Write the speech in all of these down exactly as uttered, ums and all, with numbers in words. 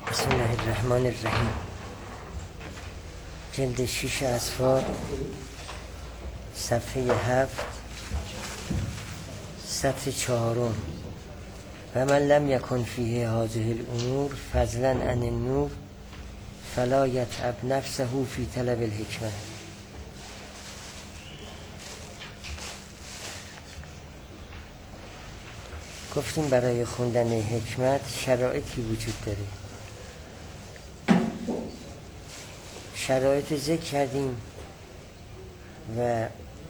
بسم الله الرحمن الرحیم. جلد شیش اصفار، صفحه هفت، سطر چهارم. و من لم یکن فیه هذه الامور فضلا عن النور فلا یتعب نفسه فی طلب الحکمه. گفتیم برای خوندن حکمت شرایطی وجود داره. شرایط ذکر کردیم و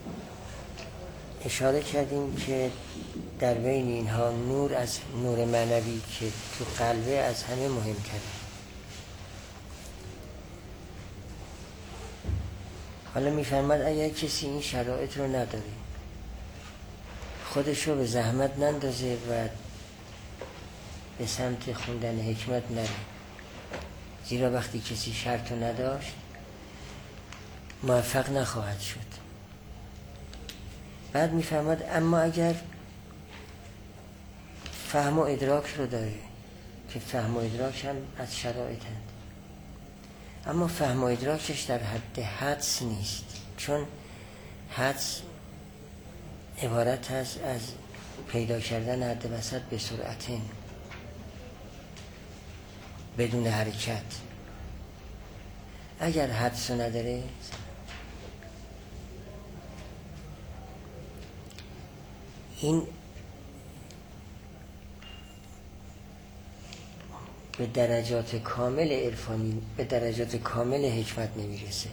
اشاره کردیم که در بین اینها نور از نور معنوی که تو قلبه از همه مهمتره. حالا میفرماد اگر کسی این شرایط رو نداره، خودش رو به زحمت نندازه و به سمت خوندن حکمت نره، زیرا وقتی کسی شرط رو نداشت موفق نخواهد شد. بعد میفرماد اما اگر فهم و ادراک رو داره، که فهم و ادراک هم از شرایط هست، اما فهم و ادراکش در حد حدس نیست، چون حدس عبارت هست از پیدا کردن حد وسط به سرعت بدون حرکت. اگر حدس نداره این به درجات کامل عرفانی، به درجات کامل حکمت نمیرسه،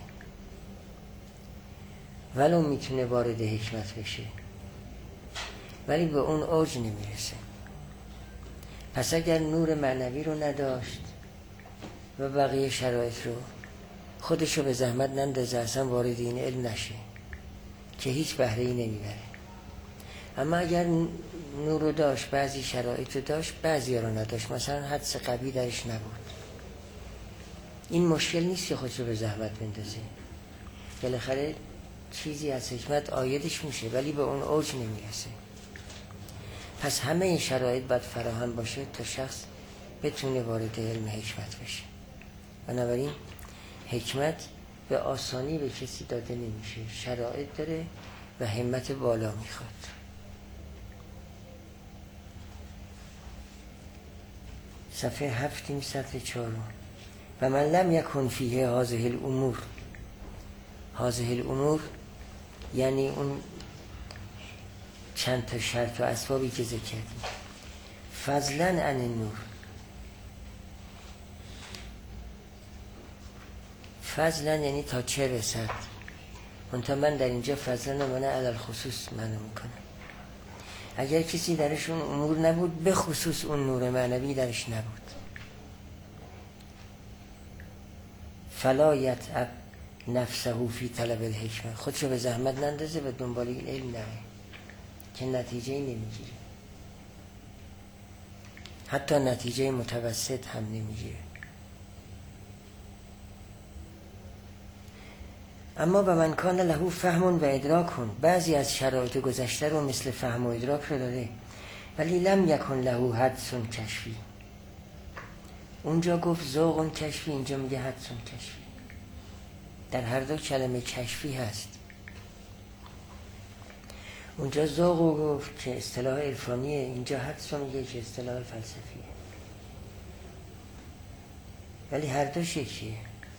ولو میتونه وارد حکمت بشه ولی به اون اوج نمیرسه. پس اگر نور معنوی رو نداشت و بقیه شرایط رو، خودشو به زحمت نندازه اصلا وارد این علم نشه که هیچ بهره‌ای نمیبره. اما اگر نور رو داشت، بعضی شرایط رو داشت، بعضی رو نداشت، مثلا حدس قوی درش نبود، این مشکل نیست که خودشو به زحمت بندازه. بالاخره چیزی از حکمت آیدش میشه ولی به اون اوج نمیرسه. پس همه این شرایط باید فراهم باشه تا شخص بتونه وارد علم حکمت بشه. بنابراین حکمت به آسانی به کسی داده نمیشه، شرایط داره و همت بالا میخواد. صفحه هفتیم، سطر چهارم. و من لم یکن فیه هذه الامور. هذه الامور یعنی اون چند تا شرط و اسبابی که ذکر کردیم. فضلا عن النور، فضلا یعنی تا چه رسد. منتها من در اینجا فضلا و من علی الخصوص معنی میکنم. اگر کسی درش اون امور نبود، به خصوص اون نور معنوی درش نبود، فلا یتعب نفسه فی طلب الحکمه، خودشو به زحمت نندازه و دنبال این علم نره که نتیجه نمیگیره، حتی نتیجه متوسط هم نمیگیره. اما به من کان له فهم و ادراک کن، بعضی از شرایط گذشته رو مثل فهم و ادراک رو داره ولی لم یکن له حدس کشفی. اونجا گفت ذوق کشفی، اینجا میگه حدس کشفی. در هر دو کلمه کشفی هست. اونجا ذوق گفت که اصطلاح عرفانیه، اینجا حدس میگه که اصطلاح فلسفیه، ولی هر دو یکیه.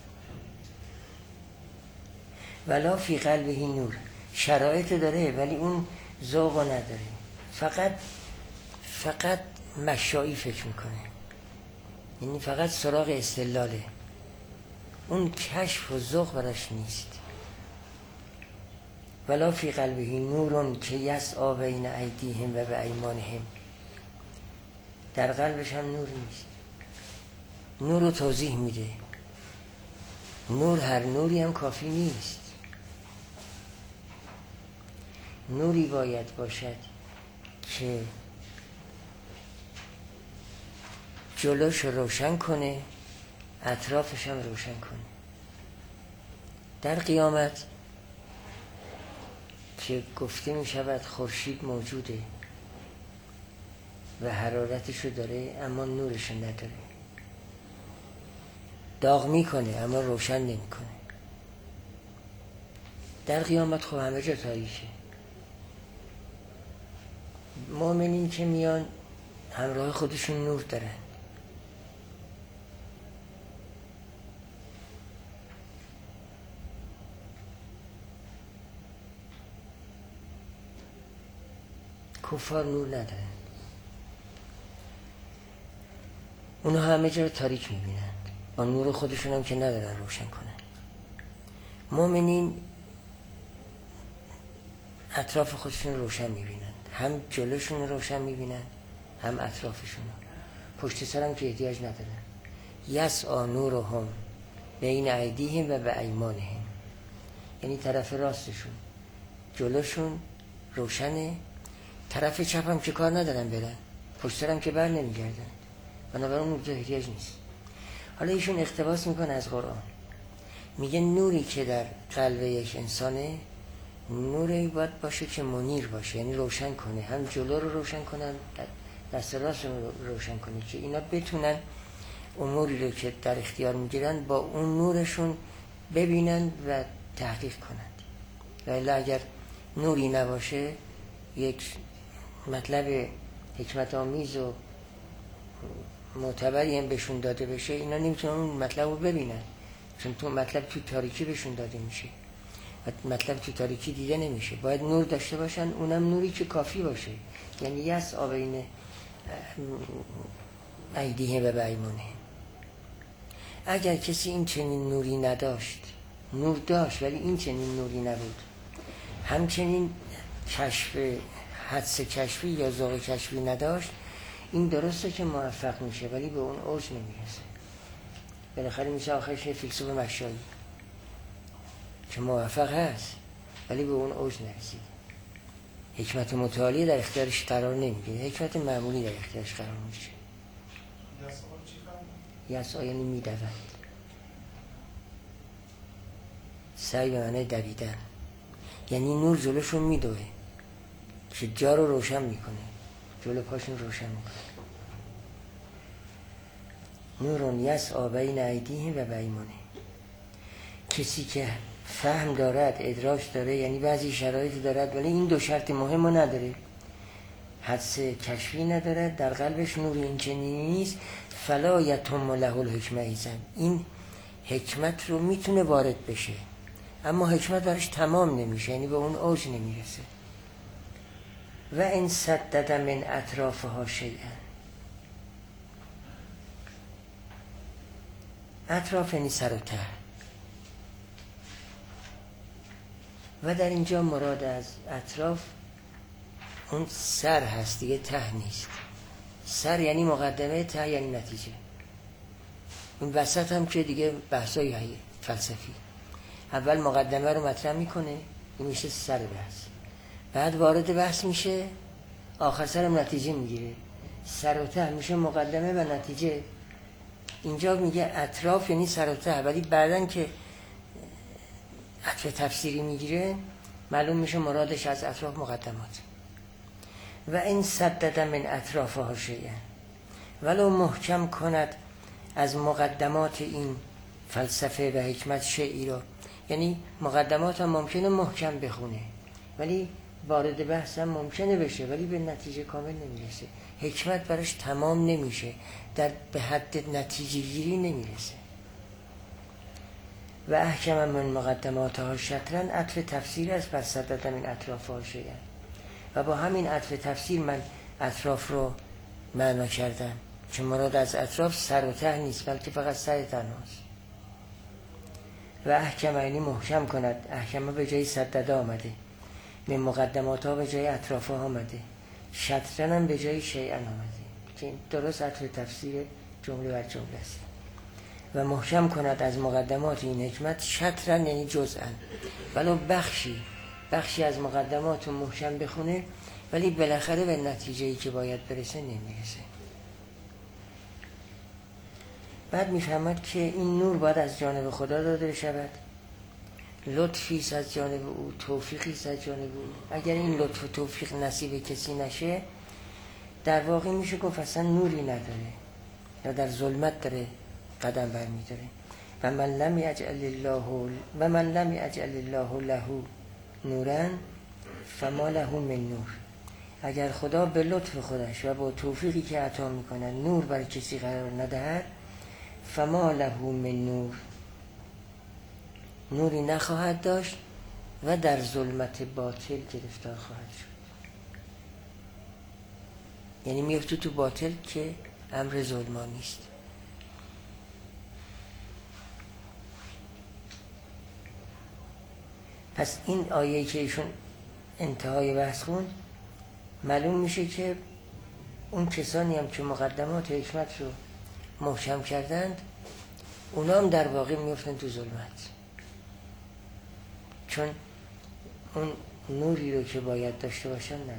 ولا فی قلبه نور، شرایط داره ولی اون ذوق نداره، فقط فقط مشایی فکر میکنه، یعنی فقط سراغ استدلاله، اون کشف و ذوق براش نیست. ولا فی قلبه نورون که یسعی بین ایدیهم و به ایمانهم، در قلبش هم نور نیست. نور رو توضیح میده، نور هر نوری هم کافی نیست. نوری باید باشد که جلوش روشن کنه، اطرافش هم روشن کنه. در قیامت که گفته می شود خورشید موجوده و حرارتشو داره اما نورشو نداره، داغ میکنه اما روشن نمیکنه. در قیامت خب همه جا تاریکه. مؤمنین که میان همراه خودشون نور دارن. کفار نور ندارن، اونا همه جا رو تاریک میبینند، با نور خودشون هم که ندارن روشن کنن. مؤمنین اطراف خودشون روشن میبینند، هم جلوشون روشن میبینند هم اطرافشون، پشت سرم که احتیاج ندارن. یسعی نورهم بین ایدیهم و به ایمانهم، یعنی طرف راستشون جلوشون روشنه، طرف چپ هم که کار ندارن برن، پشت سرم که بر نمیگردن، بنابراین اون احتیاج نیست. حالا ایشون اقتباس میکنه از قرآن، میگه نوری که در قلب یک انسانه نوری باید باشه که منیر باشه، یعنی روشن کنه، هم جلو رو روشن کنه هم دست راست رو روشن کنه، که اینا بتونن اموری رو که در اختیار میگیرن با اون نورشون ببینن و تحقیق کنند. ولی اگر نوری نباشه، یک مطلب حکمت آمیز و معتبری هم بهشون داده بشه، اینا نمیتونن اون مطلب رو ببینن، چون تو مطلب تو تاریکی بهشون داده میشه، مطلب تو تاریکی دیده نمیشه. باید نور داشته باشن، اونم نوری که کافی باشه، یعنی یسعی بین ایدیهم و بایمانهم. اگر کسی این چنین نوری نداشت، نور داشت ولی این چنین نوری نبود، همچنین کشف حدس کشفی یا ذوق کشفی نداشت، این درسته که موفق میشه ولی به اون اوج نمیرسه. بالاخره میشه آخرش فیلسوف مشایی که موفق هست ولی به اون اوج نرسید. حکمت متعالی در اختیارش قرار نمیگیره، حکمت معمولی در اختیارش قرار میشه. یسعی یعنی میدود، سعی به معنی دویدن، یعنی نور جلوشون میدوه که جا رو روشن میکنه، جلو پاشون روشن میکنه. نورون یسعی بین ایدیهم و بایمانهم. کسی که فهم دارد، ادراک داره، یعنی بعضی شرایطی دارد ولی این دو شرط مهم رو نداره، حدس کشفی نداره، در قلبش نور این چنینی نیست، فلا یتم له الحکمه ایزن، این حکمت رو میتونه وارد بشه اما حکمت برش تمام نمیشه، یعنی به اون اوج نمیرسه. و ان سدد من اطرافها شیئا، اطراف یعنی سر و ته، و در اینجا مراد از اطراف اون سر هست دیگه، ته نیست. سر یعنی مقدمه، ته یعنی نتیجه. این وسط هم که دیگه بحثای فلسفی، اول مقدمه رو مطرح میکنه، این میشه سر بحث، بعد وارد بحث میشه، آخر سرم نتیجه میگیره، سر و ته میشه مقدمه و نتیجه. اینجا میگه اطراف یعنی سر و ته، ولی بعدن که عطف تفسیری میگیره معلوم میشه مرادش از اطراف مقدمات. و این سدد من اطرافها شیئا، ولو محکم کند از مقدمات این فلسفه و حکمت شیئی رو، یعنی مقدمات هم ممکنه محکم بخونه ولی وارد بحث هم ممکنه بشه ولی به نتیجه کامل نمیرسه، حکمت براش تمام نمیشه، در به حد نتیجه گیری نمیرسه. و احکم من مقدماتها شطرن، عطف تفسیر است بر سدد من اطرافها شیئا، و با همین عطف تفسیر من اطراف رو معنا کردم که مراد از اطراف سر و ته نیست بلکه فقط سر تنهاست. و احکم یعنی محکم کند، احکمه به جای سدد آمده، من مقدمات ها به جای اطراف ها آمده، شطرن هم به جای شیئا آمده که درست عطف تفسیر جمله بر جمله است. و محکم کند از مقدمات این حکمت شطرن یعنی جزءا، ولو بخشی بخشی از مقدمات رو محکم بخونه ولی بالاخره به نتیجه‌ای که باید برسه نمیرسه. بعد میفهمد که این نور باید از جانب خدا داده شود، لطفی است از جانب او، توفیقی است از جانب او. اگر این لطف و توفیق نصیب کسی نشه در واقع میشه گفت اصلا نوری نداره یا در ظلمت داره قدم برمی‌داره. و من لم یجعل الله و من لم یجعل الله له نورا فما له من نور. اگر خدا به لطف خودش و با توفیقی که عطا میکنه نور برای کسی قرار ندهد، فما له من نور، نوری نخواهد داشت و در ظلمت باطل گرفتار خواهد شد. یعنی میفته تو باطل که امر ظلمانی است. پس این آیه که ایشون انتهای بحث خوند، معلوم میشه که اون کسانی هم که مقدمات حکمت رو محکم کردند، اونا هم در واقع میفتن تو ظلمت، چون اون نوری رو که باید داشته باشن نداره.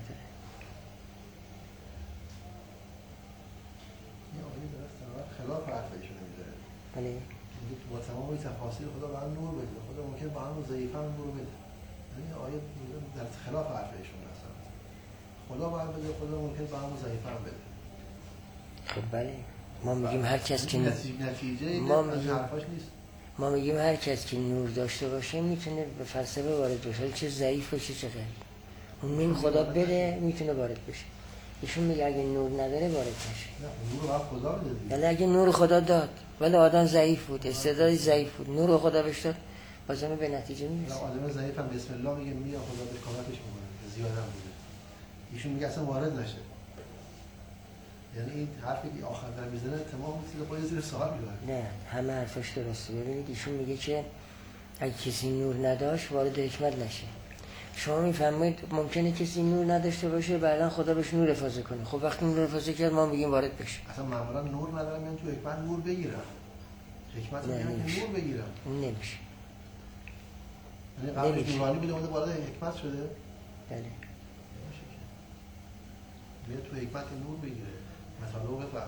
این آیه درست خلاف حرف ایشون میذاره. بله. با تمام تفاصیل خدا به نور بده، خدا ممکن با هم ضعیف هم نور بده. این آیه در خلاف حرف ایشون هست. خدا باید بده، خدا ممکن با هم ضعیف هم بده. خب بله، ما میگیم هر کس که نتیجه ما میگیم حرفاش نیست. ما میگیم هر کس که نور داشته باشه میتونه به فلسفه وارد بشه، چه ضعیف باشه چه قوی. اون نور خدا بده میتونه وارد بشه. ایشون میگه اگه نور نداره وارد نشه. نه، نور رو خدا بده. ولی اگه نور خدا داد ولی آدم ضعیف بود، استعدادی ضعیف بود، نور خدا بهش داد، بازم به نتیجه میرسه. آدم ضعیف هم بسم الله میگه میاد خدا به کمکش میکنه، زیاد هم بوده. ایشون میگه اصلا وارد نشه. یعنی این حرفی که آخر در میزنه تمام چیز خودی زیر سوال میبره. نه، همه حرفش درسته. ببینید ایشون میگه که اگه کسی نور نداشت وارد حکمت نشه. شما میفهمید ممکنه کسی نور نداشته باشه بعداً خدا بهش نور افاضه کنه. خب وقتی نور افاضه کرد ما میگیم وارد بشه. اصلا معمولا نور ندارم میان تو حکمت نور بگیرم. حکمت میگن که نور بگیرم. اون نمیشه. یعنی قبل نورانی بوده اومده وارد حکمت شده؟ بله. نمیشه که. میاد تو حکمت نور بگیره. مطالب بفهم.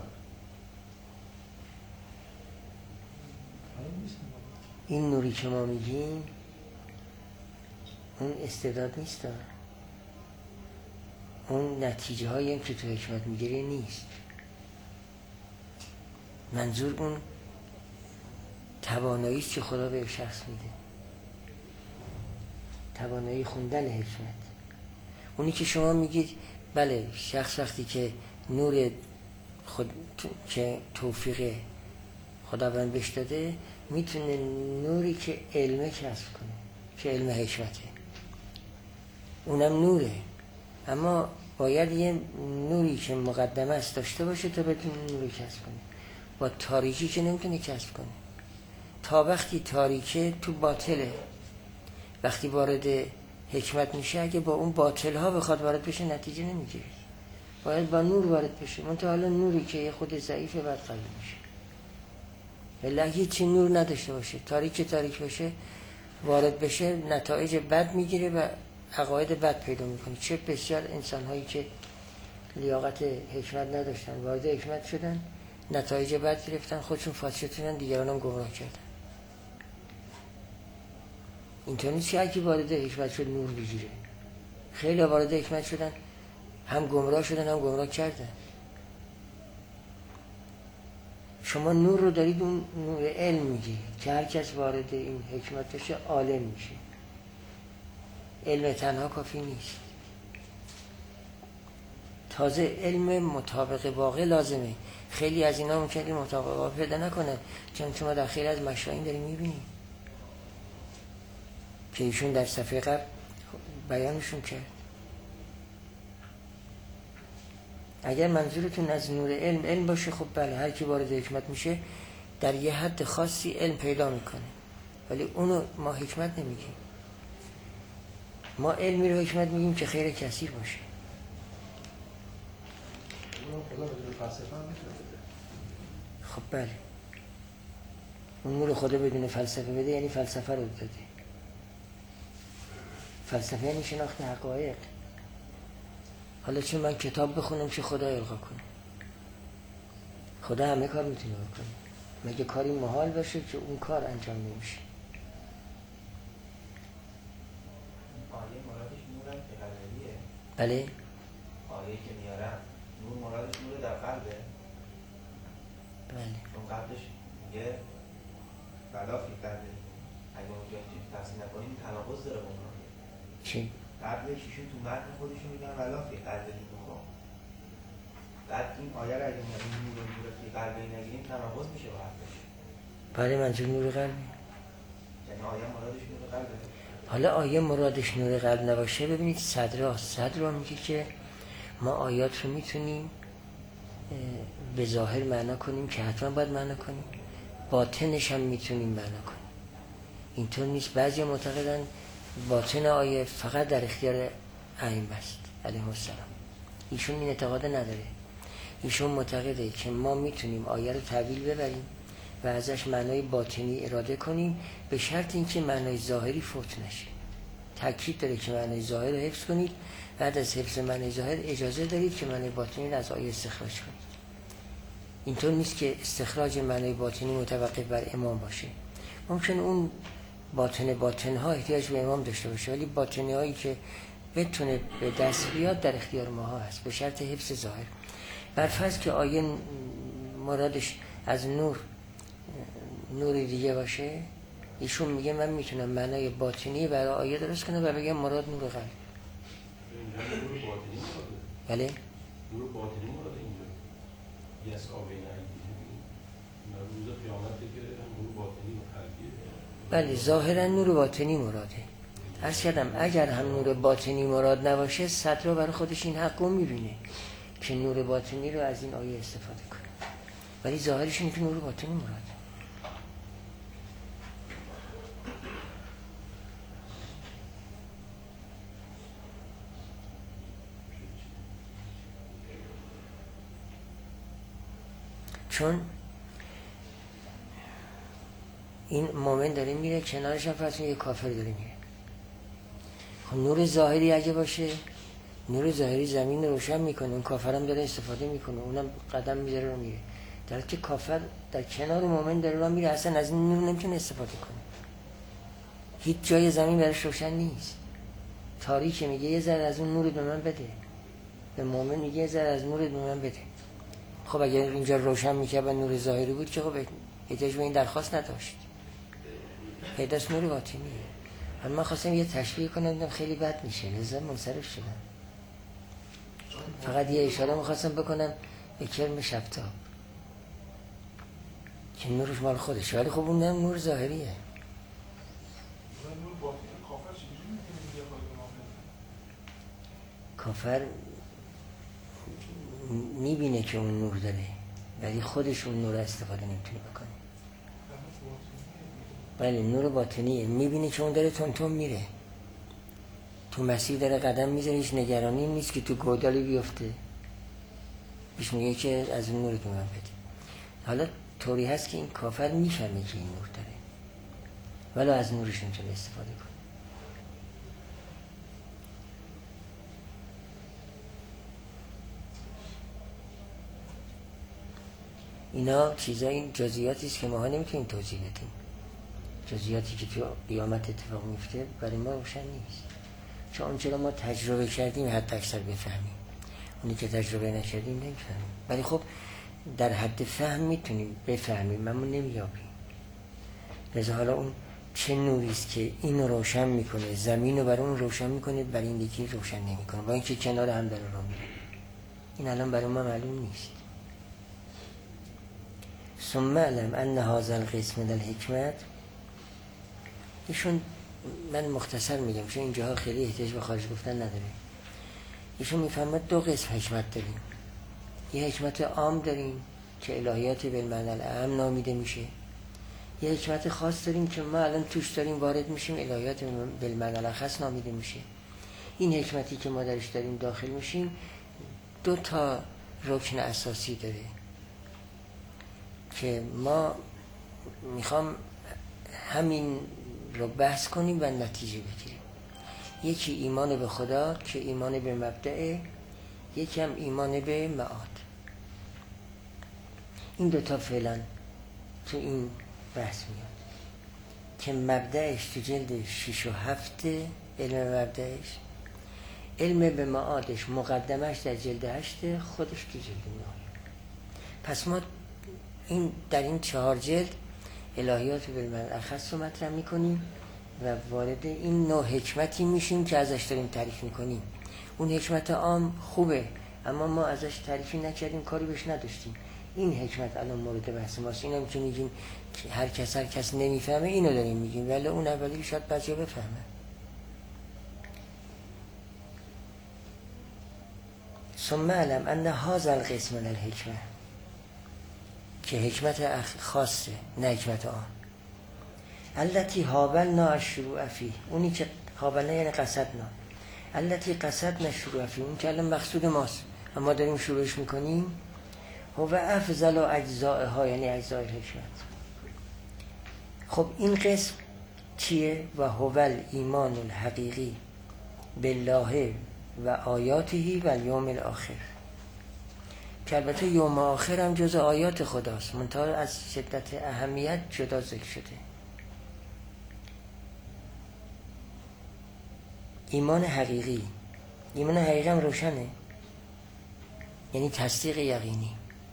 این نوری که ما میگیم اون استعداد نیست، اون نتیجه هایی هم که تو حکمت میگیره نیست. منظور اون توانایی است که خدا به شخص میده، توانایی خوندن حکمت. اونی که شما میگید بله شخص وقتی که نور خود که توفیق خداوند بهش داده میتونه نوری که علمه کسب کنه، که علم حکمته، اونم نوره، اما باید یه نوری که مقدمه است داشته باشه تا بتونه نوری کسب کنه. با تاریکی که نمیتونه کسب کنه. تا وقتی تاریکه تو باطله، وقتی وارد حکمت میشه اگه با اون باطل ها بخواد وارد بشه نتیجه نمیگیره. باید با نور وارد بشه. منتها حالا نوری که یه خود ضعیفه بعد قوی میشه. ولی هیچی نور نداشته باشه، تاریک تاریک باشه، وارد بشه نتایج بد میگیره و عقاید بد پیدا میکنه. چه بسیار انسان هایی که لیاقت حکمت نداشتن وارد حکمت شدن، نتایج بد گرفتن، خودشون فاسد شدن، دیگران هم گمراه کردن. اینطور نیست که اگه وارد حکمت شد نور بگیره. خیلی وارد حکمت شدن هم گمراه شدن هم گمراه کردن. شما نور رو دارید، اون نور علم میگی که هر کس وارد این حکمت بشه عالم میشه. علم تنها کافی نیست، تازه علم مطابق واقع لازمه. خیلی از اینا ممکنه مطابق واقع پیدا نکنه، چون شما در خیلی از مشاهین داریم میبینیم که ایشون در صفحه قبل بیانشون کرد. اگر منظورتون از نور علم علم باشه خب بله، هر کی وارد حکمت میشه در یه حد خاصی علم پیدا میکنه، ولی اونو ما حکمت نمیگیم. ما علمی رو حکمت میگیم که خیر کثیر باشه. خب بله، اون نور خدا بدون فلسفه بده یعنی فلسفه رو داده. فلسفه یعنی شناخت حقایق. حالا چون من کتاب بخونم که خدا القا کنه؟ خدا همه کار میتونه بکنه، مگه کاری محال باشه که اون کار انجام نمیشه؟ آیه مرادش نور هم که قلبیه. بله؟ آیه که میارم نور مرادش نور در قلبه. بله. چون قبلش میگه بلا فی قلبه، اگه اونجا اینجوری تفسیر نکنیم تناقض داره با اون. چی؟ قبلش ایشون تو متن خودشون میگن بلا فی قلبه نور. بعد این آیه رو اگه میگن نور نور فی قلبه نگیریم تناقض میشه با حرفش. برای منظور نور قلبی؟ یعنی آیه مرادش نور قلبه. حالا آیه مرادش نور قلب نباشه، ببینید صدرا صدرا میگه که ما آیات رو میتونیم به ظاهر معنا کنیم که حتما باید معنا کنیم، باطنش هم میتونیم معنا کنیم. اینطور نیست. بعضی معتقدن باطن آیه فقط در اختیار ائمه است علیهم السلام. ایشون این اعتقاد نداره. ایشون معتقده که ما میتونیم آیه رو تأویل ببریم و ازش معنای باطنی اراده کنیم به شرط اینکه معنای ظاهری فوت نشه. تاکید داره که معنای ظاهر رو حفظ کنید، بعد از حفظ معنای ظاهر اجازه دارید که معنای باطنی رو از آیه استخراج کنید. اینطور نیست که استخراج معنای باطنی متوقف بر امام باشه. ممکن اون باطن باطن ها احتیاج به امام داشته باشه، ولی باطنی هایی که بتونه به دست بیاد در اختیار ماها هست به شرط حفظ ظاهر. بر فرض که آیه مرادش از نور نور دیگه باشه، ایشون میگه من میتونم معنای باطنی برای آیه درست کنم و بگم مراد نور قلب. نور باطنی مراده. بله؟ نور باطنی مراده اینجا. یس آبین روز قیامت که نور باطنی و قلبیه. بله ظاهرا نور باطنی مراده. عرض کردم اگر هم نور باطنی مراد نباشه، صدرا برای خودش این حق رو میبینه که نور باطنی رو از این آیه استفاده کنه، ولی ظاهرش اینه که نور باطنی مراده. چون این مومن داره میره کنارش هم فرض یه کافر داره میره. خب نور ظاهری اگه باشه، نور ظاهری زمین رو روشن میکنه، اون کافر هم داره استفاده میکنه، اونم قدم میذاره رو میره، در حالی که کافر در کنار مومن داره رو میره، اصلا از این نور نمیتونه استفاده کنه. هیچ جای زمین برش روشن نیست. تاریکه، میگه یه ذره از اون نور به من بده، به مومن میگه یه ذره از نور به من بده. خب اگر اینجا روشن میکرد و نور ظاهری بود که خب احتیاج به این درخواست نداشت. پیداست نور باطنیه. من خواستم یه تشبیه کنم، دیدم خیلی بد میشه، لذا منصرف شدم. فقط یه اشاره میخواستم بکنم به کرم شبتاب که نورش مال خودشه، ولی خب اون نور ظاهریه. کافر میبینه که اون نور داره، ولی خودش اون نور استفاده نمیتونه بکنه. بله نور باطنیه، میبینه که اون داره تون تون میره تو مسیر، داره قدم میزنه، هیچ نگرانی نیست که تو گودالی بیفته. پیش میگه که از اون نور که من بده. حالا طوری هست که این کافر میفهمه که این نور داره، ولی از نورش نمیتونه استفاده کنه. اینا چیزا، این جزئیاتی است که ما ها نمیتونیم توضیح بدیم. جزئیاتی که تو قیامت اتفاق میفته برای ما روشن نیست، چون اون چرا ما تجربه کردیم حد اکثر بفهمیم، اونی که تجربه نکردیم نمیفهمیم. ولی خب در حد فهم میتونیم بفهمیم، ما نمیابیم. لذا حالا اون چه نوری است که این روشن میکنه، زمین رو بر اون روشن میکنه، بر این دیگه روشن نمیکنه، با اینکه کنار هم داره رو میره. این الان برای ما معلوم نیست. ثم علم ان هذا القسم من الحکمت. ایشون، من مختصر میگم چون اینجاها خیلی احتیاج به خارج گفتن نداره. ایشون میفهمد دو قسم حکمت داریم. یه حکمت عام داریم که الهیات بالمعنی العام نامیده میشه. یه حکمت خاص داریم که ما الان توش داریم وارد میشیم، الهیات بالمعنی الخاص نامیده میشه. این حکمتی که ما درش داریم داخل میشیم دو تا رکن اساسی داره که ما میخوام همین رو بحث کنیم و نتیجه بگیریم. یکی ایمان به خدا که ایمان به مبدأ، یکی هم ایمان به معاد. این دوتا فعلا تو این بحث میاد که مبدأش تو جلد شش و هفت علم مبدأش، علم به معادش مقدمش در جلد هشت، خودش تو جلد نه. پس ما این در این چهار جلد الهیات بالملخص رو مطرح میکنیم و وارد این نوع حکمتی میشیم که ازش داریم تعریف میکنیم. اون حکمت عام خوبه اما ما ازش تعریفی نکردیم، کاری بهش نداشتیم. این حکمت الان مورد بحث ماست. اینم که میگیم هر کس هر کس نمیفهمه، اینو داریم میگیم، ولی اون اولی شاید بعضیا بفهمه. ثم علم ان هذا القسم من الحکمه، که حکمت خاصه نه حکمت عام. التي حاولنا الشروع فيه، اونی که حاولنا یعنی قصدنا، التي قصدنا الشروع فيه، اون که الان مقصود ماست اما داریم شروعش میکنیم. هو افضل اجزائها، یعنی اجزای حکمت. خب این قسم چیه؟ و هو الایمان الحقیقی بالله و آیاته و الیوم الاخر، که البته یوم آخر هم جز آیات خداست، منتها از شدت اهمیت جدا ذکر شده. ایمان حقیقی، ایمان حقیقی هم روشنه، یعنی تصدیق یقینی.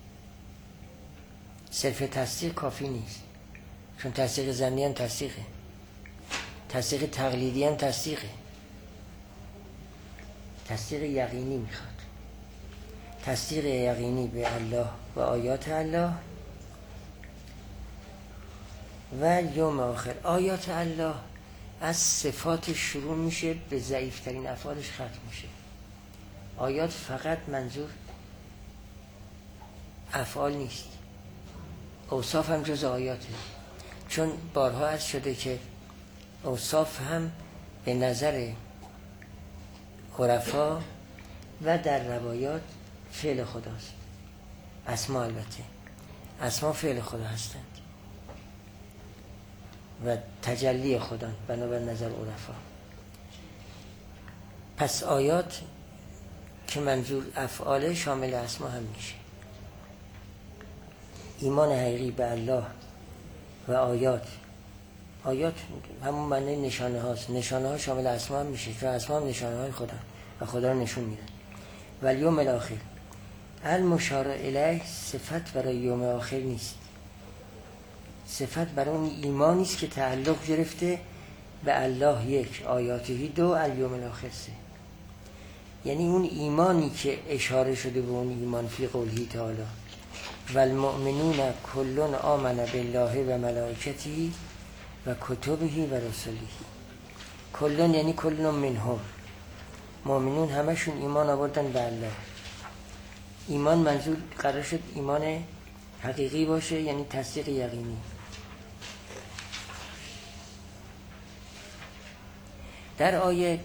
صرف تصدیق کافی نیست، چون تصدیق ظنی هم تصدیقه، تصدیق تقلیدی هم تصدیقه، تصدیق یقینی میخواد. تصدیق یقینی به الله و آیات الله و یوم آخر. آیات الله از صفات شروع میشه، به ضعیفترین افعالش ختم میشه. آیات فقط منظور افعال نیست، اوصاف هم جز آیاته، چون بارها عرض شده که اوصاف هم به نظر عرفا و در روایات فعل خداست. اسما البته اسما فعل خدا هستند و تجلی خدا بنابر نظر عرفا. پس آیات که منظور افعال شامل اسما هم میشه. ایمان حقیقی به الله و آیات، آیات همون معنی نشانه هاست، نشانه ها شامل اسما هم میشه، چون اسما هم نشانه های خدا و خدا رو نشون میدن. و یوم الاخر، المشار الیه صفت برای یوم آخر نیست، صفت برای اون ایمانی است که تعلق گرفته به الله یک، آیاته دو، الیوم الاخر سه. یعنی اون ایمانی که اشاره شده به اون ایمان فی قوله تعالی و المؤمنون کلون آمن بالله و ملائکته و کتبه و رسله. کلون یعنی کلون منهم، مؤمنون همشون ایمان آوردن به الله. ایمان منظور قرار شد ایمان حقیقی باشه، یعنی تصدیق یقینی. در آیه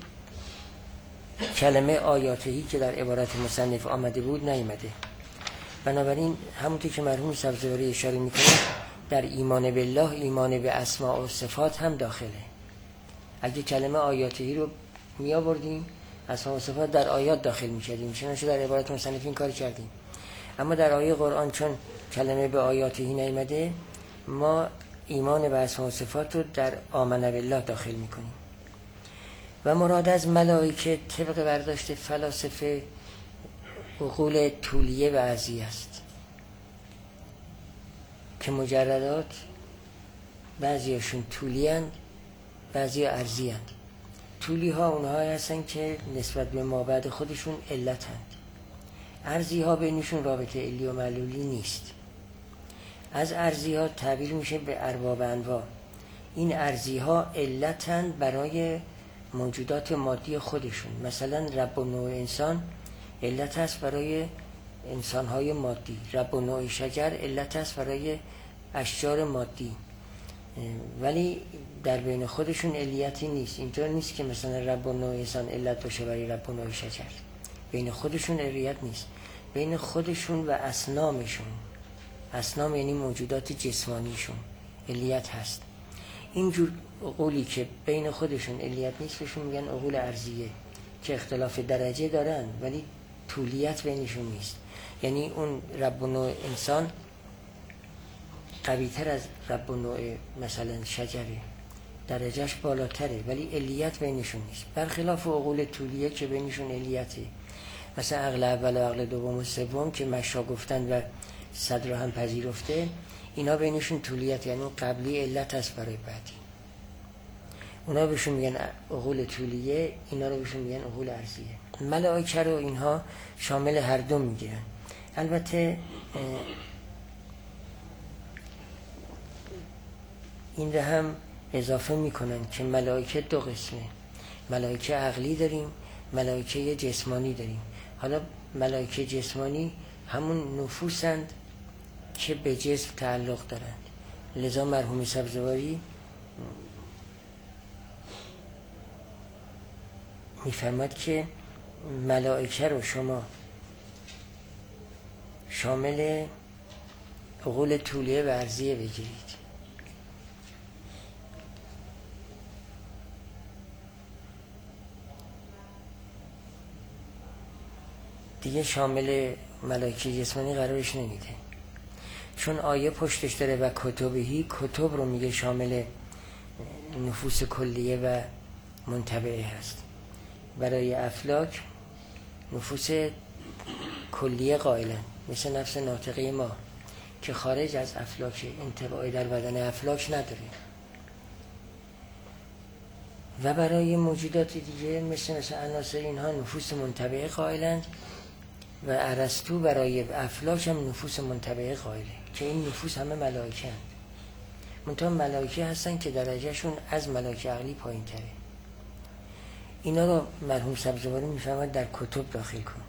کلمه آیاتهی که در عبارت مصنف آمده بود نیامده، بنابراین همونطور که مرحوم سبزواری اشاره میکنه در ایمان بالله ایمان به اسماء و صفات هم داخله. اگه کلمه آیاتهی رو می آوردیم اسماء و صفات در آیات داخل میشدیم، چنانچه در عبارت مصنف این کار کردیم. اما در آیه قرآن چون کلمه به آیاتهی نیامده، ما ایمان به اسماء و صفات رو در آمن بالله داخل میکنیم. و مراد از ملائکه طبق برداشت فلاسفه عقول طولیه و ارضی است که مجردات بعضیشون طولی هستند بعضی ارضی هستند. طولی ها اونها هستن که نسبت به مابعد خودشون علت هستند، ارضی ها بینشون رابطه علی و معلولی نیست. از ارضی ها تعبیر میشه به ارباب انواع. این ارضی ها علت هستند برای موجودات مادی خودشون. مثلا رب و نوع انسان علت هست برای انسانهای مادی، رب و نوع شجر علت هست برای اشجار مادی، ولی در بین خودشون علیتی نیست. اینطور نیست که مثلا رب و نوع انسان علت باشه برای رب و نوع شجر، بین خودشون علیت نیست، بین خودشون و اصنامشون، اصنام یعنی موجودات جسمانیشون علیت هست. اینجور عقولی که بین خودشون علیت نیست بهشون میگن عقول ارضیه، که اختلاف درجه دارن ولی طولیت بینشون نیست. یعنی اون رب و نوع انسان قوی‌تر از رب و نوع مثلا شجره، درجهش بالاتره ولی علیت بینشون نیست، برخلاف عقول طولیه که بینشون علیته. مثلا عقل اول و عقل دوم و سوم که مشا گفتن و صدر هم پذیرفته، اینا بینشون طولیت، یعنی اون قبلی علت هست برای بعدی. اونا بهشون میگن عقول طولیه، اینا رو بهشون میگن عقول ارضیه. ملائکه رو اینها شامل هر دو میگیرن. البته این رو هم اضافه میکنن که ملائکه دو قسمه، ملائکه عقلی داریم، ملائکه جسمانی داریم. حالا ملائکه جسمانی همون نفوسند که به جسم تعلق دارند. لذا مرحوم سبزواری میفرماد که ملائکه رو شما شامل عقول طولیه و ارضیه بگیرید. دیگه شامل ملائکه جسمانی قرارش نمیده، چون آیه پشتش داره و کتبهی، کتب رو میگه شامل نفوس کلیه و منتبعه هست. برای افلاک نفوس کلیه قائلن، مثل نفس ناطقه ما که خارج از افلاک، انطباعی در بدن افلاک نداره. و برای موجودات دیگه مثل مثل عناصر اینها نفوس منتبعه قائلند و ارسطو برای افلاک هم نفوس منتبعه قائله که این نفوس همه ملائکه هستند. منتها ملائکه هستن که درجهشون از ملائکه عقلی پایین تره. اینا رو مرحوم سبزواری میفهمد در کتب داخل کن.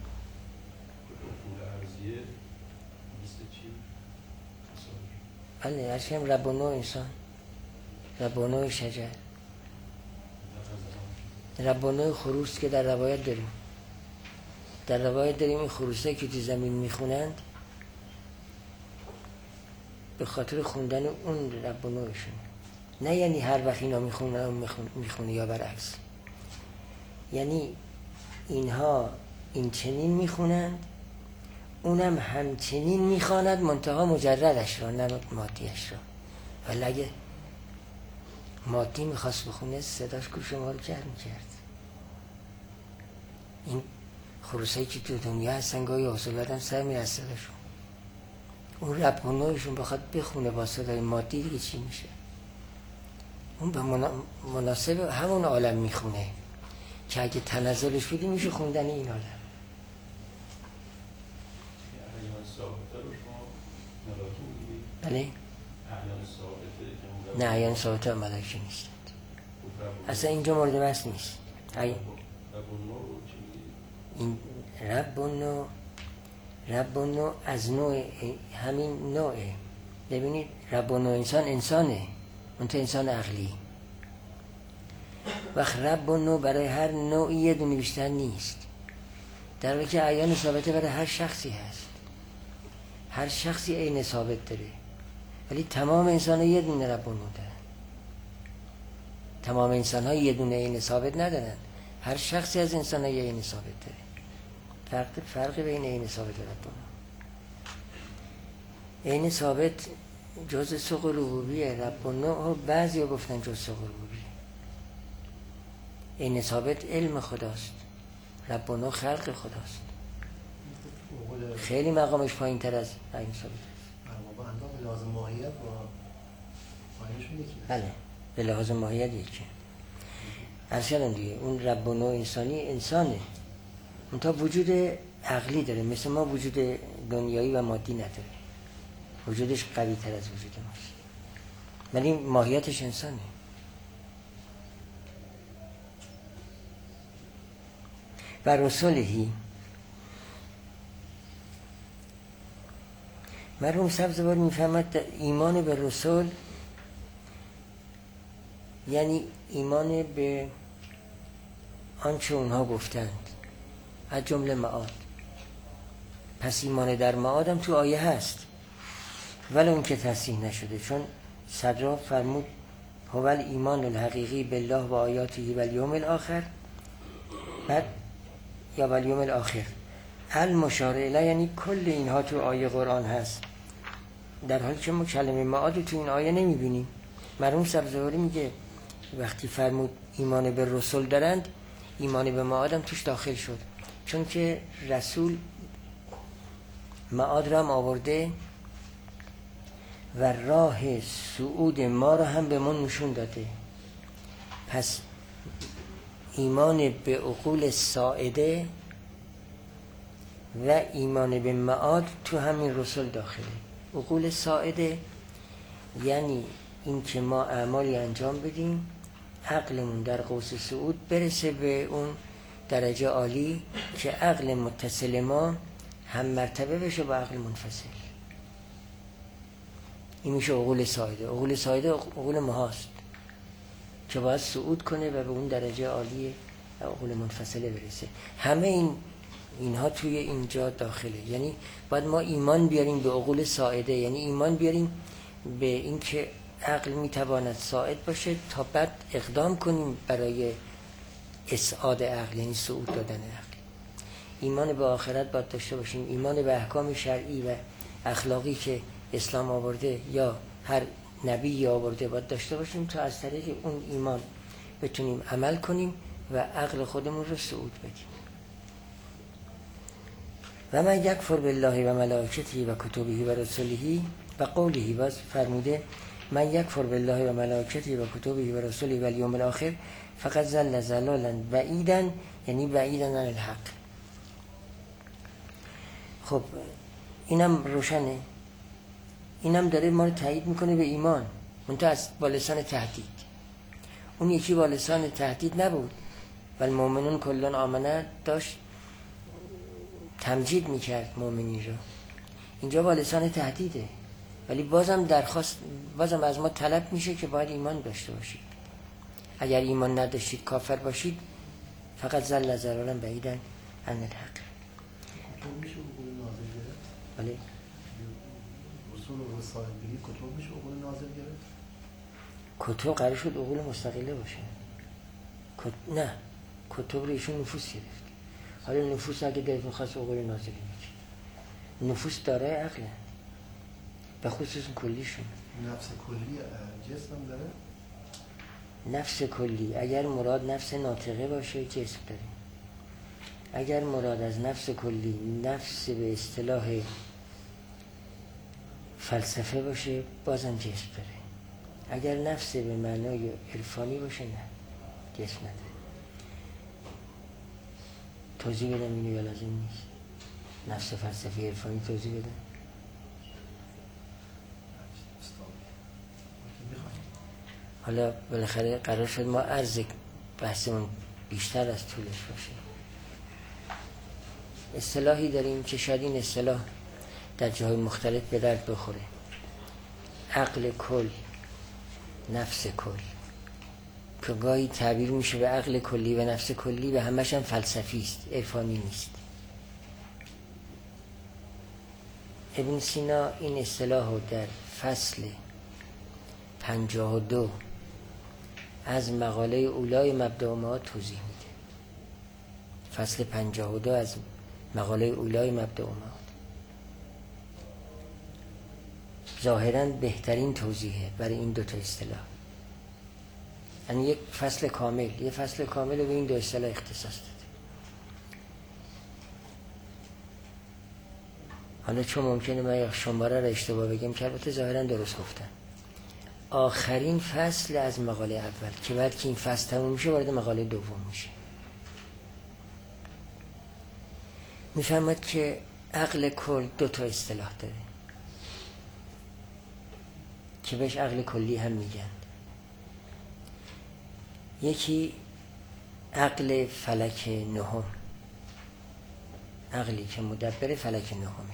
بله، هرچی هم رب و نوع انسان، رب و نوع شجر، رب و نوع خروس که در روایت داریم. در روایت داریم این خروسایی که تو زمین میخونند به خاطر خوندن اون رب و نوعشون، نه یعنی هر وقت اینا میخونه میخونه, میخونه یا برعکس. یعنی اینها این چنین میخونند، اونم همچنین میخواند، منتها مجردش را نه مادیش را. ولی اگه مادی میخواست بخونه صداش گوش ما رو جر میکرد. این خروسایی که تو دنیا هستن گاهی حوصله هم سر میره صداشون. اون رب و نوعشون بخواد بخونه با صدای مادی دیگه چی میشه؟ اون به مناسب همون عالم میخونه که اگه تنزلش بودی میشه خوندن این عالم. بله؟ نه، اعیان ثابته ملائکه نیستند. اصلا اینجا مورد بحث نیست. این رب و نوع، رب و نوع از نوع همین نوعه. ببینید رب و نوع انسان انسانه، منتها انسان عقلی. وقت رب و نوع برای هر نوعی یه دونه بیشتر نیست، در حالی که اعیان ثابته برای هر شخصی هست. هر شخصی عین ثابت داره، ولی تمام انسان ها یه دونه رب و نوع دارن. تمام انسان ها یه دونه عین ثابت ندارن، هر شخصی از انسان ها یه عین ثابت داره. فرق فرق بین عین ثابت و رب و نوع. عین ثابت جز سوق ربوبیه، رب و نوع بعضی ها گفتن جز سوق ربوبیه. عین ثابت علم خداست، رب و نوع خلق خداست. خیلی مقامش پایین تر از عین ثابت است. به لحاظ ماهیت با پایینشون یکی. بله، به لحاظ ماهیت یکی. اصلا دیگه اون رب و نوع انسانی انسانه، منتها وجود عقلی داره، مثل ما وجود دنیایی و مادی نداره. وجودش قوی تر از وجود ماست، ولی ماهیتش انسانه. و رسولهی، مرحوم سبزواری میفهمد ایمان به رسول یعنی ایمان به آنچه اونها گفتند از جمله معاد. پس ایمان در معاد هم تو آیه هست، ولی اون که تصحیح نشده، چون صدرا فرمود هو الایمان الحقیقی بالله و آیاته و الیوم الاخر، بعد یا و الیوم الاخر المشار الیه، یعنی کل اینها تو آیه قرآن هست، در حالی که ما کلمه معاد تو این آیه نمیبینیم. مرحوم سبزواری میگه وقتی فرمود ایمان به رسول دارند، ایمان به معاد هم توش داخل شد، چون که رسول معاد را هم آورده و راه صعود ما رو هم به من نشون داده. پس ایمان به عقول ساعده و ایمان به معاد تو همین رسول داخله. عقول ساعده یعنی این که ما اعمالی انجام بدیم عقلمون در قوس صعود برسه به اون درجه عالی که عقل متصل ما هم مرتبه بشه با عقل منفصل. این میشه عقول ساعده. عقول ساعده عقول ماهاست که باید صعود کنه و به اون درجه عالی عقول منفصله برسه. همه این اینها توی اینجا داخله. یعنی باید ما ایمان بیاریم به عقول ساعده، یعنی ایمان بیاریم به این که عقل میتواند ساعد باشه تا بعد اقدام کنیم برای اسعاد عقل، یعنی صعود دادن عقل. ایمان به آخرت باید داشته باشیم، ایمان به احکام شرعی و اخلاقی که اسلام آورده یا هر نبی آورده باید داشته باشیم تا از طریق اون ایمان بتونیم عمل کنیم و عقل خودمون رو صعود بدیم. و من یکفر بالله و ملائکته و کتبه و رسله و قوله، باز فرموده من یکفر بالله و ملائکته و کتبه و رسله و الیوم الاخر فقط ضل ضلالا بعیدا، یعنی بعیدا عن الحق. خب اینم روشنه، اینم داره ما رو تایید میکنه به ایمان، منتها از با لسان تهدید. اون یکی با لسان تهدید نبود، ولی المؤمنون کلون آمنه داشت تمجید میکرد مؤمنین رو. اینجا با لسان تهدیده، ولی بازم درخواست، بازم از ما طلب میشه که باید ایمان داشته باشید. اگر ایمان نداشتید کافر باشید فقط ضل ضلالا بعیدا عن الحق. کتب میشه عقول نازل گرفت؟ بله. رسول و رسائل بگی کتب میشه عقول نازل گرفت؟ کتب قرار شد عقول مستقله باشه. کت... نه کتب رو ایشون نفوس گرفت. حالا نفوس اگه دلت میخواست عقول نازلی میشه. نفوس داره عقله، به خصوص کلیشون. نفس کلی جسم داره؟ نفس کلی اگر مراد نفس ناطقه باشه جسم داره. اگر مراد از نفس کلی نفس به اصطلاح فلسفه باشه بازم جسم داره. اگر نفس به معنای عرفانی باشه نه، جسم نداره. توضیح بدم اینو یا لازم نیست؟ نفس فلسفی عرفانی توضیح بدم؟ حالا بالاخره قرار شد ما عرض بحثمون بیشتر از طولش باشه. اصطلاحی داریم که شاید این اصطلاح در جاهای مختلف به درد بخوره. عقل کل، نفس کل، که گاهی تعبیر میشه به عقل کلی و نفس کلی و همش هم فلسفی است، عرفانی نیست. ابن سینا این اصطلاح رو در فصل پنجاه و دو از مقاله اولای مبدأ ما توضیح میده. فصل پنجاه و دو از مقاله اولای مبدأ ما ظاهراً بهترین توضیحه برای این دو تا اصطلاح. یعنی یک فصل کامل، یک فصل کامل به این دو اصطلاح اختصاص داده. حالا چون ممکنه من شماره را اشتباه بگم که البته ظاهراً درست گفتم. آخرین فصل از مقاله اول که بعد که این فصل تموم میشه وارد مقاله دوم میشه. میفهمد که عقل کل دو تا اصطلاح داره که بهش عقل کلی هم میگن. یکی عقل فلک نهم، عقلی که مدبر فلک نهمه.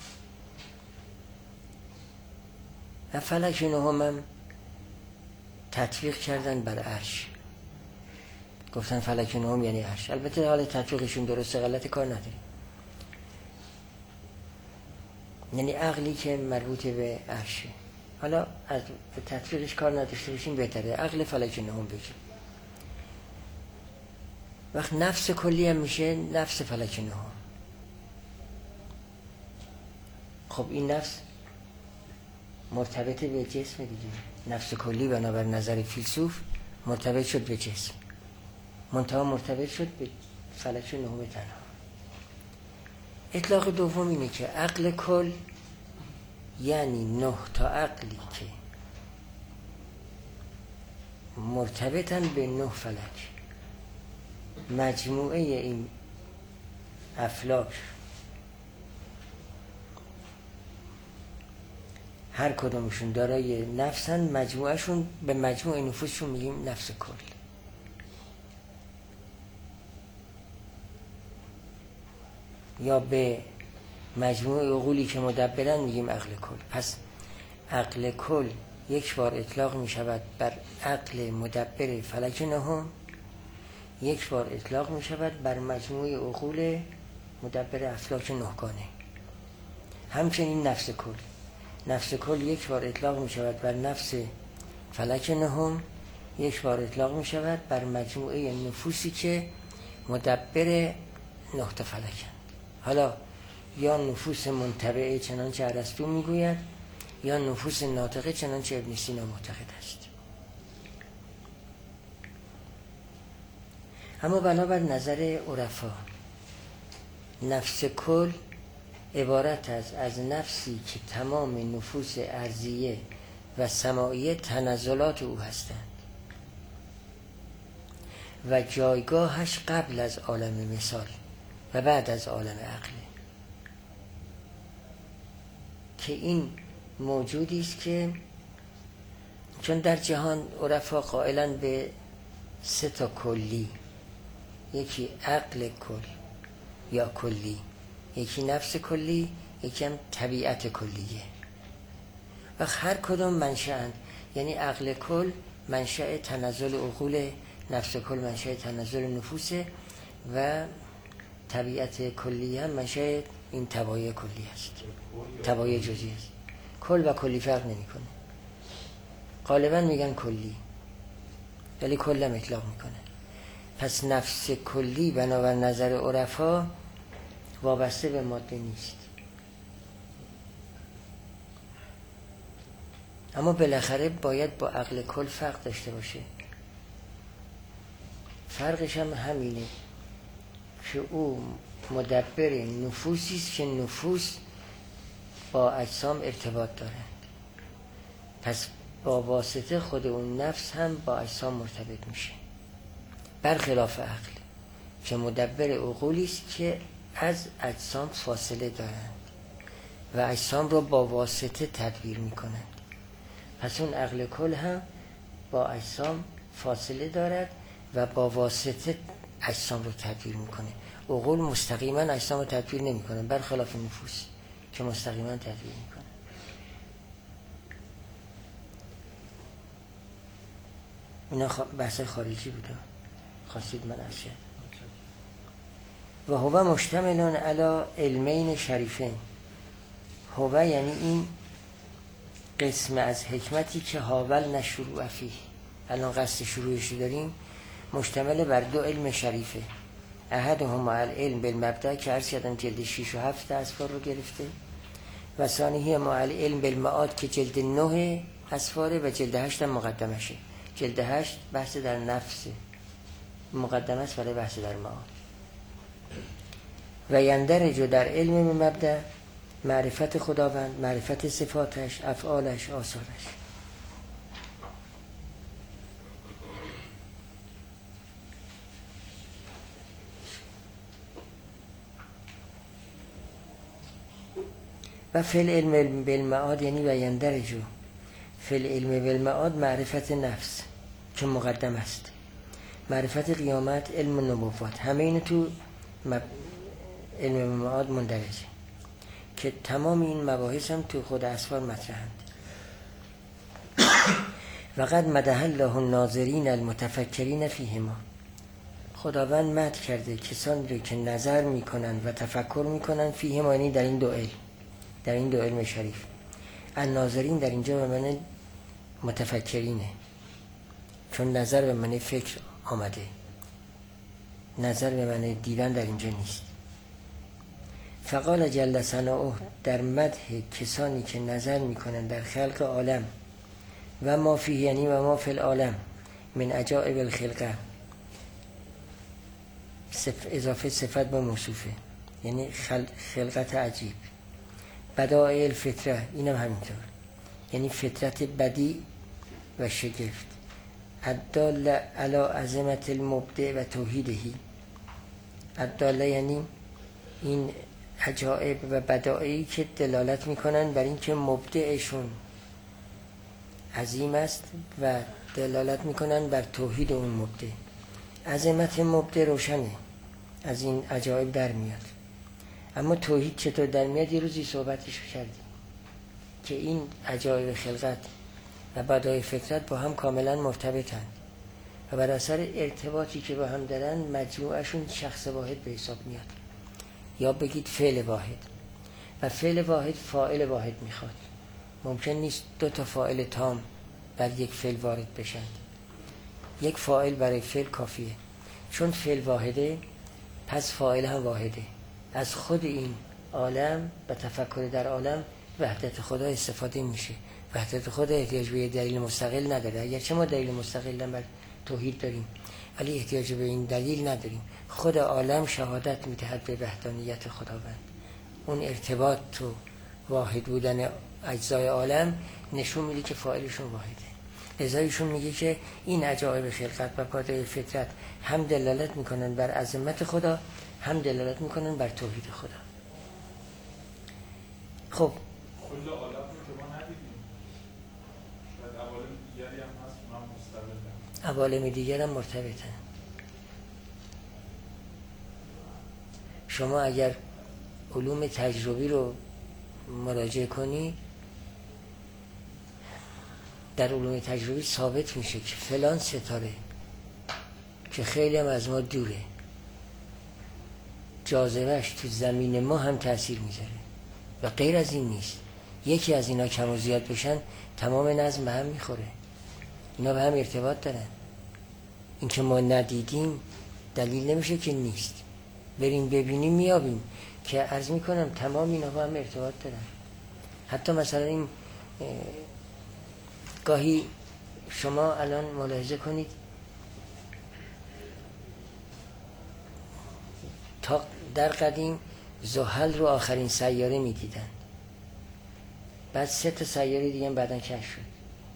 و فلک نهم هم تطبیق کردن بر عرش، گفتن فلک نهم یعنی عرش. البته حال تطبیقشون درسته غلط کار نداره. یعنی عقلی که مربوط به عرشه. حالا از تطبیقش کار نداشته باشیم بهتره، عقل فلک نهم بگیم. وقت نفس کلی هم میشه نفس فلک نهم. خب این نفس مرتبط به جسم دیگه. نفس کلی بنابر نظر فیلسوف مرتبط شد به جسم، منتها مرتبط شد به فلک نهم تنها. اطلاق دوم اینه که عقل کل یعنی نه تا عقلی که مرتبطن به نه فلک، مجموعه این افلاک هر کدومشون دارای نفسن، مجموعهشون به مجموع نفوسشون میگیم نفس کل. یا به مجموع عقولی که مدبرن میگیم عقل کل. پس عقل کل یک بار اطلاق میشود بر عقل مدبر فلک نهم، یک بار اطلاق میشود بر مجموع عقول مدبر افلاک نهگانه. همچنین نفس کل، نفس کل یک بار اطلاق می شود بر نفس فلک نهم، یک بار اطلاق می شود بر مجموعه نفوسی که مدبر نه تا فلکند. حالا یا نفوس منتبعه چنانچه ارسطو می گوید، یا نفوس ناطقه چنانچه ابن سینا معتقد است. اما بنابر نظر عرفا نفس کل عبارت است از نفسی که تمام نفوس ارضیه و سماعیه تنزلات او هستند و جایگاهش قبل از عالم مثال و بعد از عالم عقله، که این موجودی است که چون در جهان عرفا قائلن به سه تا کلی، یکی عقل کل یا کلی، یکی نفس کلی، یکی هم طبیعت کلیه و هر کدوم منشأن، یعنی عقل کل منشأ تنزل عقول، نفس کل منشأ تنزل نفوسه و طبیعت کلی هم منشأ این طبایع کلی است، طبایع جزئی است. کل و کلی فرق نمیکنه، غالبا میگن کلی ولی کل هم اطلاق میکنه. پس نفس کلی بنابر نظر عرفا وابسته به ماده نیست، اما بالاخره باید با عقل کل فرق داشته باشه. فرقش هم همینه که او مدبر نفوسی است که نفوس با اجسام ارتباط دارند، پس با واسطه خود اون نفس هم با اجسام مرتبط میشه، برخلاف عقل که مدبر عقولی است که از اجسام فاصله دارند و اجسام رو با واسطه تدبیر میکنند. پس اون عقل کل هم با اجسام فاصله دارد و با واسطه اجسام رو تدبیر میکنه. عقول مستقیما اجسام رو تدبیر نمیکنن، برخلاف نفوس که مستقیما تدبیر میکنه. اینا بحث خارجی بوده، خواستید من ارشد. و هو مشتملون علی علمین شریفین. هو یعنی این قسم از حکمتی که هاول نشروع فیه، الان قصد شروعش داریم، مشتمل بر دو علم شریفه. احدهما العلم بالمبدأ که عرض کردم جلد شیش و هفت اسفار رو گرفته، و ثانیه ما العلم بالمعاد که جلد نه اسفاره و جلد هشت هم مقدمشه. جلد هشت بحث در نفس، مقدمه است برای بحث در معاد. و یندرج در علم مبدأ معرفت خداوند، معرفت صفاتش، افعالش، آثارش. و فی العلم بالمعاد یعنی و یندرج فی العلم بالمعاد معرفت نفس که مقدم است، معرفت قیامت، علم نبوت، همه این تو علم بالمعاد مندرجه که تمام این مباحث هم تو خود اسفار مطرحند. و قد مدح الله الناظرین المتفکرین فیهما. خداوند مدح کرده کسانی رو که نظر میکنند و تفکر میکنند فیهما، یعنی در این دو علم، در این دو علم شریف. الناظرین در اینجا به معنی متفکرینه، چون نظر به معنی فکر آمده، نظر به معنی دیدن در اینجا نیست. فقال جل ثناؤه در مدح کسانی که نظر میکنند در خلق عالم و ما فیه، یعنی و ما فی العالم من عجائب الخلقه، اضافه صفت به موصوفه، یعنی خلقت عجیب. بدائع الفطره اینم همینطور، یعنی فطرت بدی و شگفت. الدال علی عظمت المبدع و توحیدهی. الداله یعنی این عجائب و بدائعی که دلالت میکنن بر اینکه مبدعشون عظیم است و دلالت میکنن بر توحید اون مبدع. عظمت مبدع روشنه، از این عجائب در میاد. اما توحید چطور در میاد؟ یه روزی صحبتش کردیم که این عجایب خلقت و بدایع فطرت با هم کاملا مرتبطند و بر اثر ارتباطی که با هم دارن مجموعشون شخص واحد به حساب میاد، یا بگید فعل واحد. و فعل واحد فاعل واحد میخواد. ممکن نیست دو تا فاعل تام بر یک فعل وارد بشن. یک فاعل برای فعل کافیه. چون فعل واحده پس فاعل هم واحده. از خود این عالم و تفکر در عالم وحدت خدا استفاده میشه. وحدت خدا احتیاج به دلیل مستقل نداره. اگرچه ما دلیل مستقل هم بر توحید داریم ولی احتیاج به این دلیل نداریم. خود عالم شهادت میدهد به وحدانیت خداوند. اون ارتباط تو واحد بودن اجزای عالم نشون میده که فاعلشون واحده. لذا ایشون میگه که این عجایب خلقت و بدایع فطرت هم دلالت میکنن بر عظمت خدا، هم دلالت میکنن بر توحید خدا. خب کل عالم رو که ما ندیدیم، شاید عوالم دیگری هم هست اونها مستقلن، عوالم دیگر هم مرتبطن. شما اگر علوم تجربی رو مراجعه کنی، در علوم تجربی ثابت میشه که فلان ستاره که خیلی هم از ما دوره، جاذبهش تو زمین ما هم تأثیر میذاره و غیر از این نیست. یکی از اینا کم و زیاد بشن تمام نظم به هم میخوره. اینا به هم ارتباط دارن. این که ما ندیدیم دلیل نمیشه که نیست. بریم ببینیم میابیم که عرض میکنم تمام اینا با هم ارتباط دارن. حتی مثلا این گاهی شما الان ملاحظه کنید تا در قدیم زحل رو آخرین سیاره میدیدن، بعد سه تا سیاره دیگه بعدن کشف شد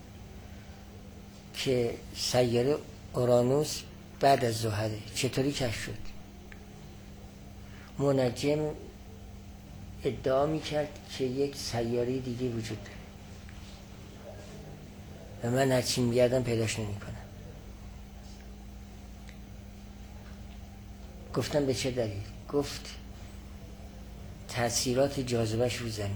که سیاره اورانوس بعد از زحله. چطوری کشف شد؟ منجم ادعا میکرد که یک سیاره دیگه وجود داره و من هرچی میگردم پیداش نمی کنم. گفتم به چه دلیل؟ گفت تأثیرات جاذبهش رو زمین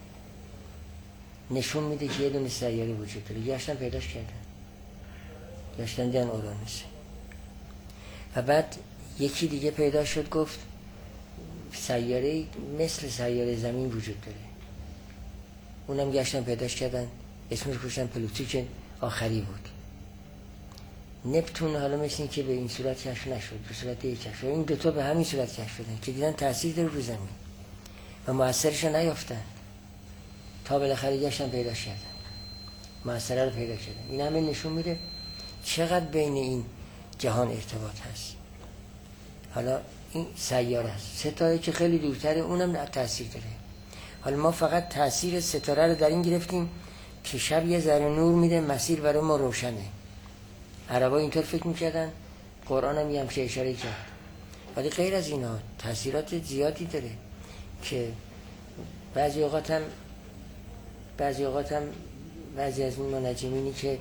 نشون میده که یه دونه سیاره وجود داره. گشتن پیداش کردن، گشتن دیدن اورانوسه. و بعد یکی دیگه پیدا شد، گفت سیاره مثل سیاره زمین وجود داره. اونم گشتن پیداش کردن، اسمش گوشتن پلوتو که آخری بود. نپتون حالا مثل این که به این صورت کشف نشد، به صورت یک کشف. این دوتا به همین صورت کشف شدن که دیدن تأثیر داره رو زمین و مؤثرش رو نیافتن تا بالاخره گشتن پیداش کردن، مؤثره رو پیدا کردن. این همه نشون میده چقدر بین این جهان ارتباط هست. حالا این سیاره است، ستاره که خیلی دورتره اونم تأثیر داره. حالا ما فقط تأثیر ستاره رو در این گرفتیم که شب یه ذره نور میده، مسیر برای ما روشنه. عربا اینطور فکر میکردن، قرآن هم یه همچه اشاره کرد. ولی غیر از اینا تأثیرات زیادی داره که بعضی اوقات هم بعضی اوقات هم بعضی از این منجمینی که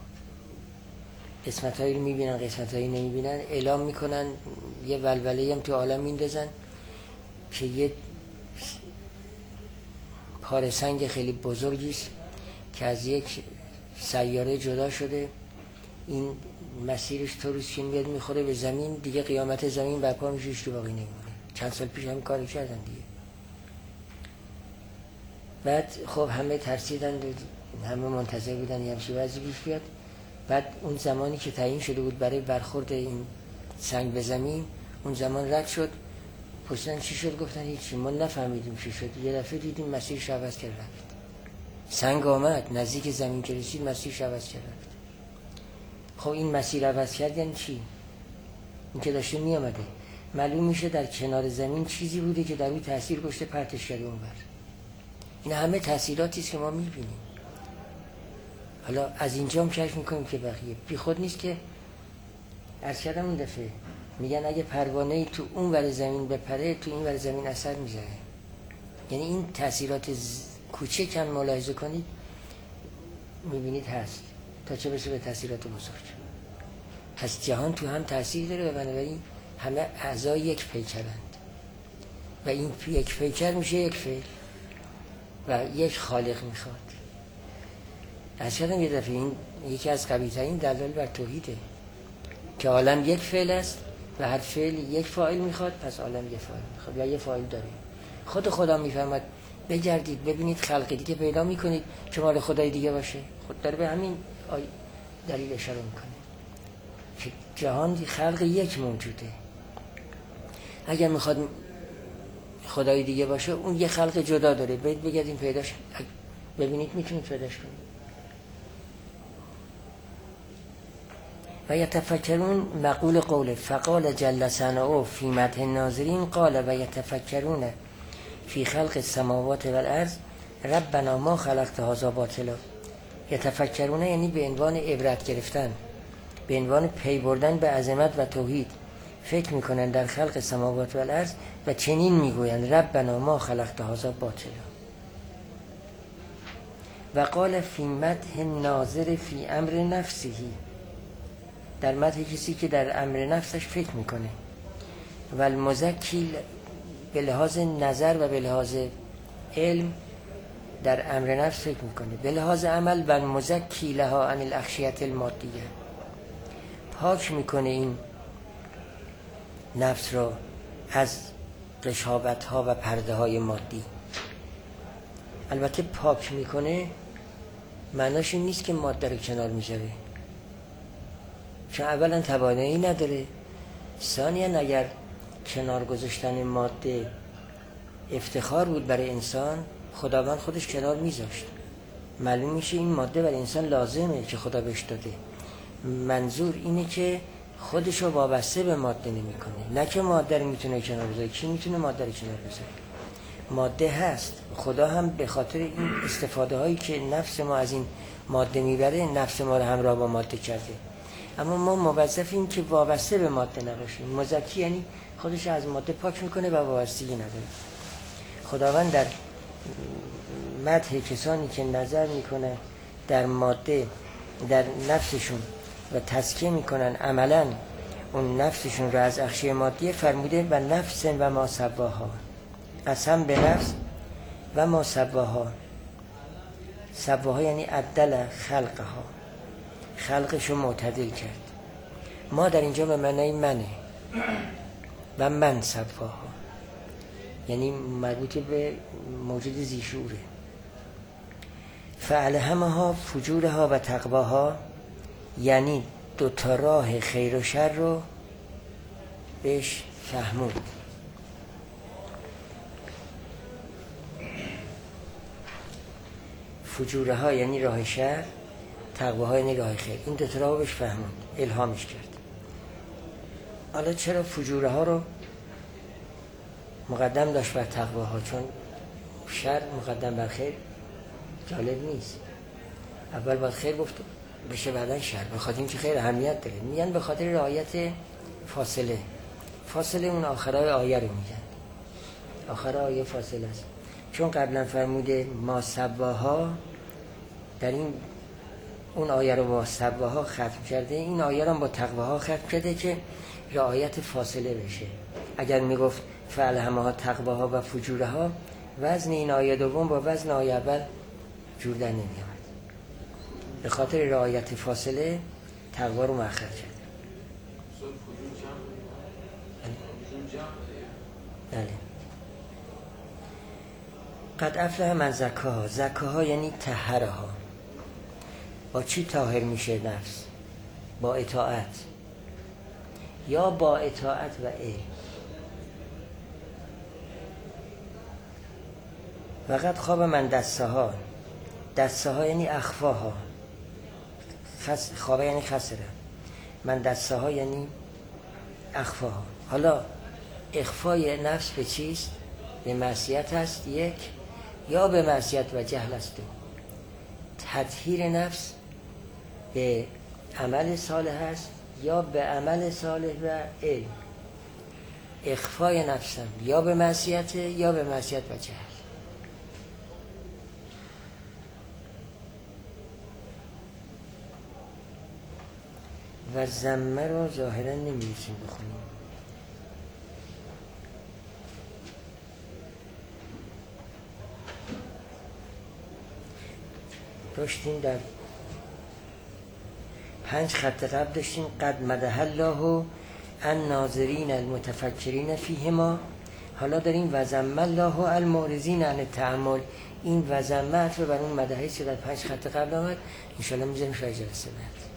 قسمت هایی رو میبینن قسمت هایی نمیبینن اعلام میکنن، یه ولوله هم تو عالم میندازن که یه پاره سنگ خیلی بزرگیست که از یک سیاره جدا شده، این مسیرش تو روز که میاد میخوره به زمین، دیگه قیامت زمین برپا میشه، هیچ باقی نمیمونه. چند سال پیش هم کاری کردن دیگه. بعد خب همه ترسیدن، همه منتظر بودن یه همچی وضعی پیش بیاد. بعد اون زمانی که تعیین شده بود برای برخورد این سنگ به زمین، اون زمان رد شد. پرسیدن چی شد؟ گفتن هیچی، ما نفهمیدیم چی شد. یه دفعه دیدیم مسیرش عوض کرد رفت. سنگ آمد نزدیک زمین که رسید مسیرش عوض کرد رفت. خب این مسیر عوض کرد یعنی چی؟ این که داشته می آمده معلوم میشه در کنار زمین چیزی بوده که در اون تأثیر گشته پرتش کرده اونور. این همه تاثیراتی است که ما میبینیم. حالا از اینجا هم کشف میکنیم که بقیه بی خود نیست که عرض کردم اون دفعه میگن اگه پروانه‌ای تو اون ور زمین بپره تو این ور زمین اثر میذاره. یعنی این تاثیرات ز... کوچک هم ملاحظه کنید میبینید هست تا چه برسه به تاثیرات بزرگ. پس جهان تو هم تاثیر داره و بنابراین همه اعضای یک پیکرند و این یک پیکر میشه یک فعل و یک خالق میخواد. از کردم یه دفعه این یکی از قوی‌ترین دلایل بر توحیده که عالم یک فعل است و هر فعل یک فاعل میخواد، پس عالم یک فاعل میخواد و یک فاعل داره. خود خدا میفرماد بگردید ببینید خلق دیگه پیدا میکنید که مال خدای دیگه باشه. خود داره به همین دلیل اشاره میکنه که جهان خلق یک موجوده. اگر میخواد خدای دیگه باشه اون یه خلق جدا داره، برید بگردید پیداش ببینید میتونید پیداش کنید. و یتفکرون مقول قوله فقال جل ثناؤه فی مدح الناظرین قال و یتفکرون فی خلق السماوات و الارض ربنا ما خلقت هذا باطلا. یتفکرون یعنی به عنوان عبرت گرفتن، به عنوان پی بردن به عظمت و توحید فکر میکنن در خلق سماوات و الارض و چنین میگویند ربنا ما خلقت هذا باطلا. و قال فی مدح الناظر فی امر نفسه، در مدح کسی که در امر نفسش فکر میکنه. و المزکی به لحاظ نظر و به لحاظ علم در امر نفس فکر میکنه، به لحاظ عمل و المزکی لها عن الاخشیت المادیه، پاک میکنه این نفس را از قشابت ها و پرده های مادی. البته پاک میکنه معناش این نیست که ماده رو کنار میذاره، چون اولا توانایی نداره، ثانیا اگر کنار گذاشتن ماده افتخار بود برای انسان خداوند خودش کنار میذاشت. معلوم میشه این ماده برای انسان لازمه که خدا بهش داده. منظور اینه که خودش رو وابسته به ماده نمیکنه، نه که ماده رو میتونه کنار بذاره. کی میتونه ماده رو کنار بذاره؟ ماده هست. خدا هم به خاطر این استفاده هایی که نفس ما از این ماده میبره نفس ما رو همراه با ماده کرده، اما ما موظفیم که وابسته به ماده نباشیم. مزکی یعنی خودش از ماده پاک میکنه و وابستگی نداره. خداوند در مدح کسانی که نظر میکنن در ماده در نفسشون و تزکیه میکنن عملا اون نفسشون رو از اغشیه مادیه فرموده و نفس و ما سواها، قسم به نفس و ما سواها. سواها یعنی عدل خلقها، خلقشو معتدل کرد. ما در اینجا به معنی منه و من سواها یعنی مربوط به موجود ذی‌شعوره. فالهمها فجورها و تقواها یعنی دو تا راه خیر و شر رو بهش فهمود. فجورها یعنی راه شر، تقواها یعنی راه خیر. این دو تا راه رو بهش فهمود، الهامش کرد. حالا چرا فجورها رو مقدم داشت بر تقواها؟ چون شر مقدم بر خیر جالب نیست. اول باید خیر گفت بشه بعدن شر، بخاطر اینکه خیر اهمیت داره. میگن به خاطر رعایت فاصله. فاصله اون آخرای آیه رو میگن، آخر آیه فاصله است. چون قبلا فرموده ما سواها، در این اون آیه رو با سواها ختم کرده، این آیه رو با تقواها ختم کرده که رعایت فاصله بشه. اگر میگفت فالهمها تقواها و فجورها، وزن این آیه دوم با وزن آیه اول جور در نمیاد. به خاطر رعایت فاصله تقوا رو مؤخر کرده. بله. قد افلح من زکاها. زکاها یعنی طهرها. با چی طاهر میشه نفس؟ با اطاعت یا با اطاعت و علم. وقد خواب من دستها. دستها یعنی اخفاها. خس... خوابه یعنی خسره. من دستها یعنی اخفاها. حالا اخفای نفس به چیست؟ به معصیت هست یک، یا به معصیت و جهل است. تطهیر نفس به عمل صالح است یا به عمل صالح و علم. اخفای نفسم یا به معصیت یا به معصیت و جهل. و ذمه رو ظاهرا نمی‌رسیم بخونیم. داشتیم در پنج خط قبل داشتیم قد مدح الله الناظرین المتفکرین فیهما. حالا داریم و ذم الله المعرضین عن التأمل. این و ذمه رو بر اون مدحی که در پنج خط قبل آمد ان شاء الله میذاریم شاید جلسه بعد.